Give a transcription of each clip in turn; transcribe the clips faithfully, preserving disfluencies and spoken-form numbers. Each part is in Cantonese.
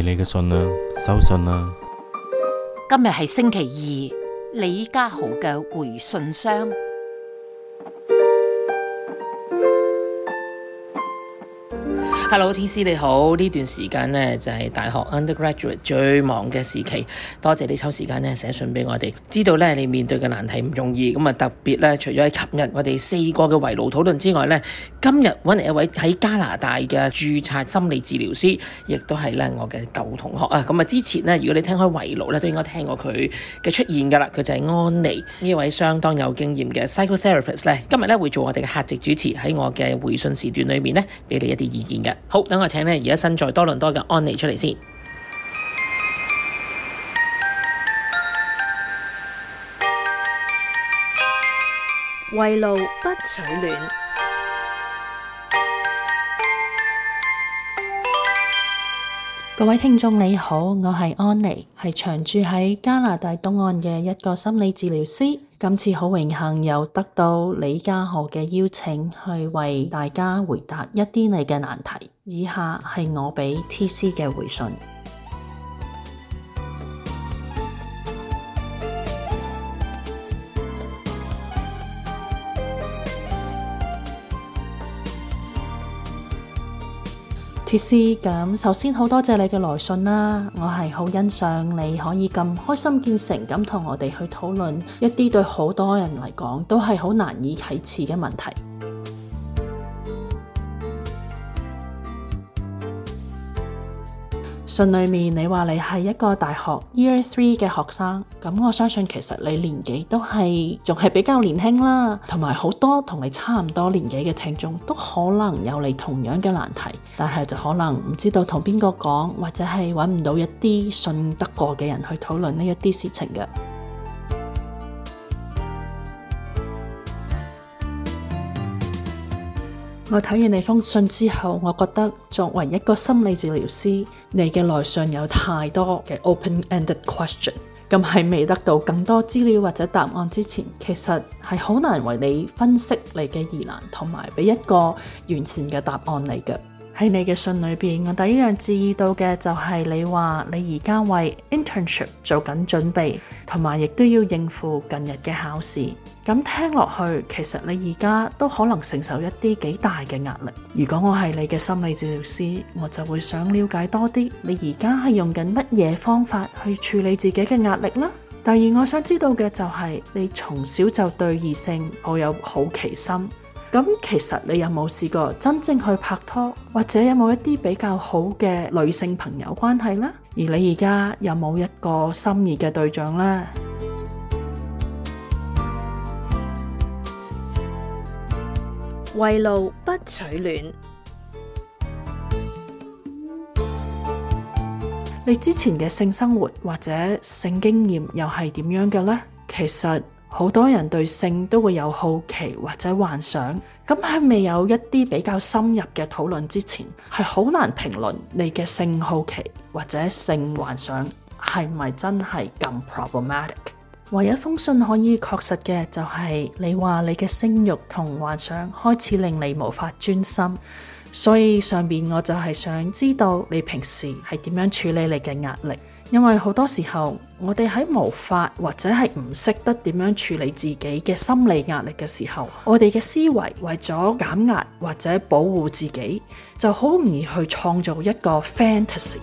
你嘅信啦，收信啦。 今日係星期二，李家豪嘅回信箱。 Hello T C 你好，呢段時間呢就係大學 undergraduate 最忙嘅時期，多謝你抽時間呢寫信俾我哋。知道呢你面對嘅難題唔容易，咁啊特別呢除咗喺琴日我哋四個嘅圍爐討論之外呢，今日揾嚟一位喺加拿大嘅註冊心理治療師，亦都係呢我嘅舊同學啊。咁啊之前呢，如果你聽開圍爐呢，都應該聽過佢嘅出現噶啦，佢就係安妮呢位相當有經驗嘅 psychotherapist 呢，今日呢會做我哋嘅客席主持，喺我嘅回信時段裏面呢，俾你一啲意見嘅。好，等我請呢而家身在多倫多嘅安妮出嚟先。 圍爐不取暖。 各位聽眾你好，我係安妮，係長住喺加拿大東岸嘅一個心理治療師。今次好榮幸又得到李家豪嘅邀請，去為大家回答一啲你嘅難題。以下係我俾 T C 嘅回信。T C， 咁首先好多謝你嘅來信啦，我係好欣賞你可以咁開心見誠咁同我哋去討論一啲對好多人嚟講都係好難以啟齒嘅問題。信裏面你話你係一個大學 Year Three 嘅學生，咁我相信其實你年紀都係仲係比較年輕啦，同埋好多同你差唔多年紀嘅聽眾都可能有你同樣嘅難題，但係就可能唔知道同邊個講，或者係揾唔到一啲信得過嘅人去討論呢一啲事情嘅。我睇完你封信之後，我覺得作為一個心理治療師，你嘅來信有太多嘅 open-ended question， 咁喺未得到更多資料或者答案之前，其實係好難為你分析你嘅疑難，同埋俾一個完善嘅答案嚟嘅。喺你嘅信裏邊，我第一樣注意到嘅就係你話你而家為 internship 做緊準備，同埋亦都要應付近日嘅考試。咁聽落去，其實你而家都可能承受一啲幾大嘅壓力。如果我係你嘅心理治療師，我就會想了解多啲，你而家係用緊乜嘢方法去處理自己嘅壓力啦。第二，我想知道嘅就係你從小就對異性好有好奇心。咁其實你有冇試過真正去拍拖，或者有冇一啲比較好嘅女性朋友關係呢？而你而家有冇一個心儀嘅對象呢？ 圍爐不取暖。 你之前嘅性生活或者性經驗又係點樣嘅呢？其實好多人對性都會有好奇或者幻想，咁喺未有一啲比較深入嘅討論之前，係好難評論你嘅性好奇或者性幻想係咪真係咁 problematic。唯一封信可以確實嘅就係你話你嘅性慾同幻想開始令你無法專心，所以上面我就係想知道你平時係點樣處理你嘅壓力，因為好多時候我哋喺無法或者係唔識得點樣處理自己嘅心理壓力嘅時候，我哋嘅思維為咗減壓或者保護自己，就好容易去創造一個 fantasy。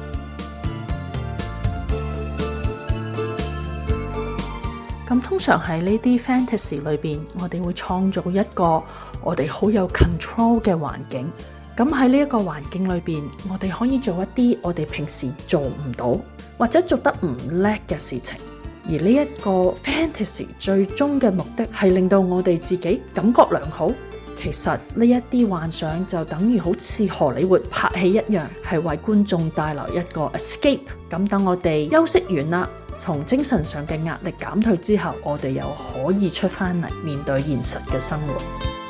咁通常喺呢啲 fantasy 裏邊，我哋會創造一個我哋好有 control 嘅環境。咁喺呢一個環境裏邊，我哋可以做一啲我哋平時做唔到或者做得唔叻嘅事情。而呢一個 fantasy 最終嘅目的係令到我哋自己感覺良好。其實呢一啲幻想就等於好似荷里活拍戲一樣，係為觀眾帶來一個 escape。咁等我哋休息完啦，從精神上嘅壓力減退之後，我哋又可以出返嚟面對現實嘅生活。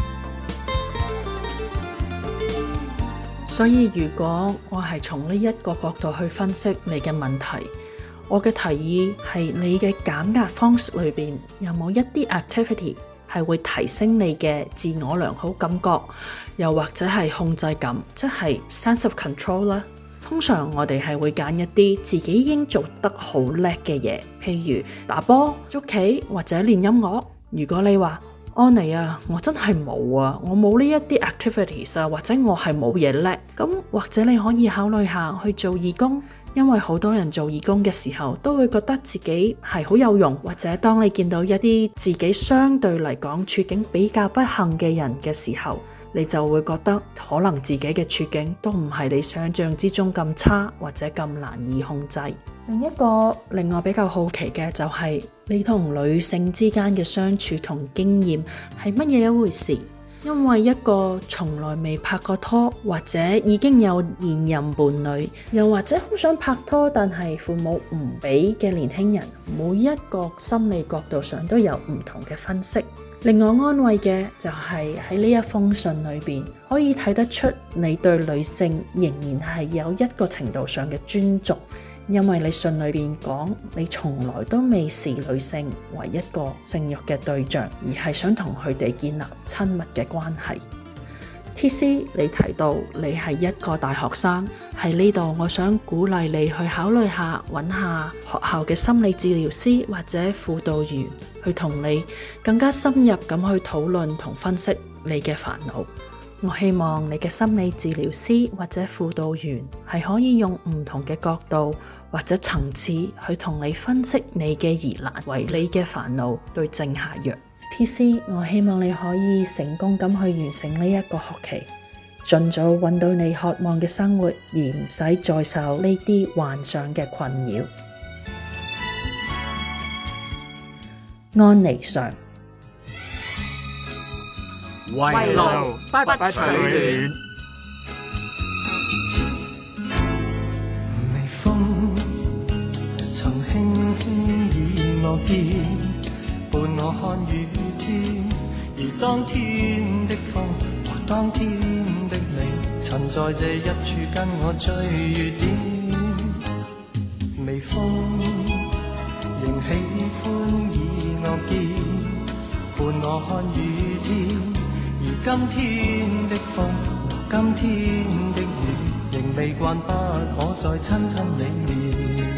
所以如果我係從呢一個角度去分析你嘅問題，我嘅提議係你嘅減壓方式裏邊有冇一啲 activity 係會提升你嘅自我良好感覺，又或者係控制感，即係 sense of control 啦。 通常我哋係會揀一啲自己已經做得好叻嘅嘢，譬如打波、捉棋或者練音樂。如果你話安妮啊，我真係冇啊，我冇呢一啲 activities 啊，或者我係冇嘢叻，咁或者你可以考慮下去做義工，因為好多人做義工嘅時候都會覺得自己係好有用，或者當你見到一啲自己相對嚟講處境比較不幸嘅人嘅時候，你就會覺得可能自己嘅處境都唔係你想象之中咁差，或者咁難以控制。另一個令我比較好奇嘅就係你同女性之間嘅相處同經驗係乜嘢一回事？因為一個從來未拍過拖，或者已經有現任伴侶，又或者好想拍拖但係父母唔俾嘅年輕人，每一個心理角度上都有唔同嘅分析。令我安慰嘅就係喺呢一封信裏邊，可以睇得出你對女性仍然係有一個程度上嘅尊重，因為你信裏邊講你從來都未視女性為一個性慾嘅對象，而係想同佢哋建立親密嘅關係。T C， 你提到你係一個大學生，喺呢度我想鼓勵你去考慮下，揾下學校嘅心理治療師或者輔導員去同你更加深入咁去討論同分析你嘅煩惱。我希望你嘅心理治療師或者輔導員係可以用唔同嘅角度或者層次去同你分析你嘅疑難，為你嘅煩惱對症下藥。T C， 我希望你可以成功咁去完成呢一個學期，盡早揾到你渴望嘅生活，而唔使再受呢啲幻想嘅困擾。安妮上， 圍爐不取暖。 微風曾輕輕倚我肩，伴我看雨天，而當天的風和當天的你，曾在這一處跟我追月點。微風仍喜歡倚我肩，伴我看雨天，而今天的風和今天的雨，仍未慣不可再親親你面。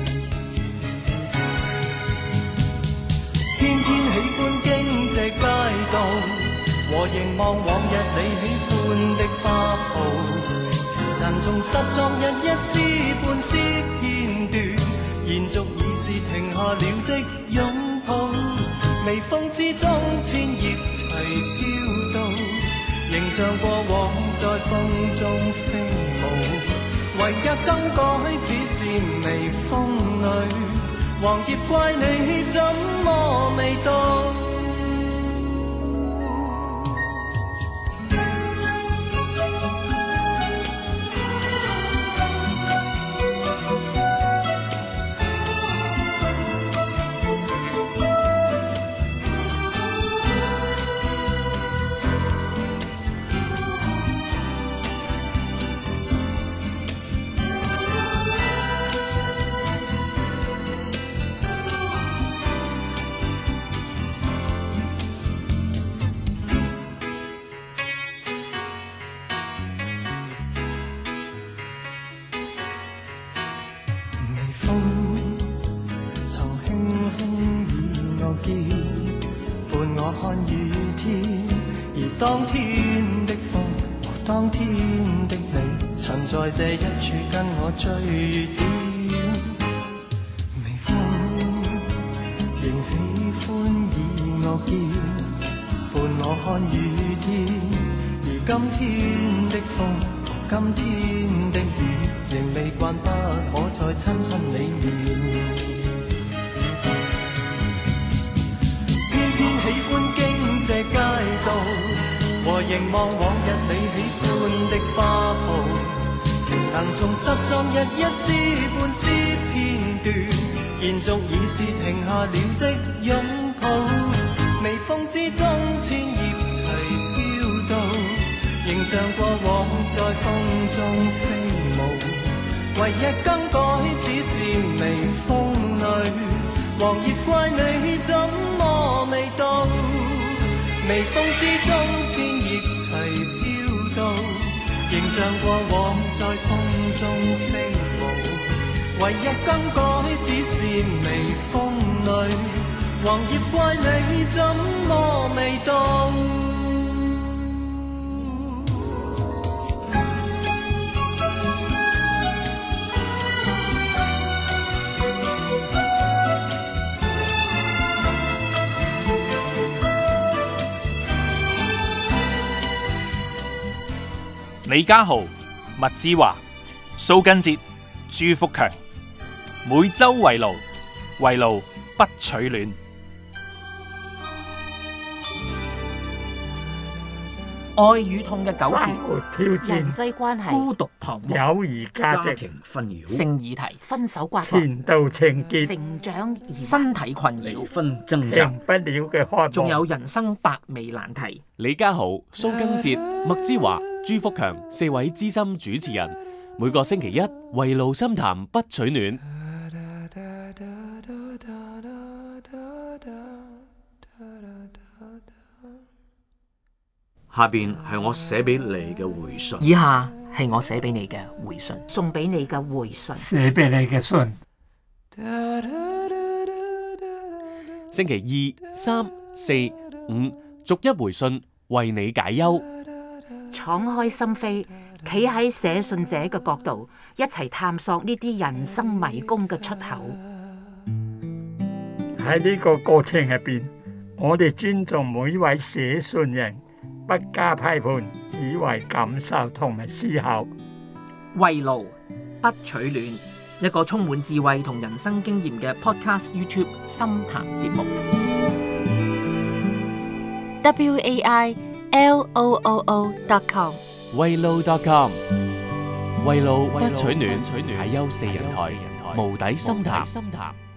偏偏喜歡經這街道，和凝望往日你喜歡的花布，能重拾昨日一絲半絲片段，延續已是停下了的擁抱。微風之中千葉齊飄動，形象過往在風中飛舞，唯一更改只是微風裏黃葉，怪你怎麼未到。曾輕輕倚我肩，伴我看雨天，而當天的風和當天的你，曾在這一處跟我追月點。微風仍喜歡倚我肩，伴我看雨天，而今天的風和今天的雨，仍未慣不可再親親你面。喜歡經這街道，和凝望往日你喜歡的花布，能重拾昨日一絲半絲片段，延續已是停下了的擁抱。微風之中千葉齊飄動，形象過往在風中飛舞，唯一更改只是微風裏黃葉，怪你怎麼未到。微風之中千葉齊飄動，形像過往在風中飛舞，唯一更改只是微風裏，黃葉怪你怎麼未到？ 李家豪、麥之華、蘇根哲、朱福強，每周圍爐，圍爐不取暖。 愛與痛嘅糾纏， 挑人戰、 際關係、 孤獨彷徨， 友誼價值、 紛擾、 性議題， 分手瓜葛、 前度情結、 成長疑惑、 身體困擾， 離婚掙停扎， 不了嘅渴望， 仲有人生百味難題。 李家豪、蘇根哲、麥之華、朱福強四位資深主持人，每個星期一圍爐深談不取暖。 下邊係我寫俾你嘅回信。 以下係我寫俾你嘅回信， 送俾你嘅回信。 寫俾你嘅信。 星期二、三、四、五，逐一回信，為你解憂。 敞開心扉，企喺寫信者嘅角度，一齊探索呢啲人生迷宮嘅出口。 喺呢個過程入邊，我哋尊重每一位寫信人，不加批判，只為感受同埋思考。 圍爐不取暖，一個充滿智慧同人生經驗嘅 Podcast YouTube 深談節目。 W A I L O O O dot com 圍爐 dot com 圍爐不取暖，解憂四人台，無底深談。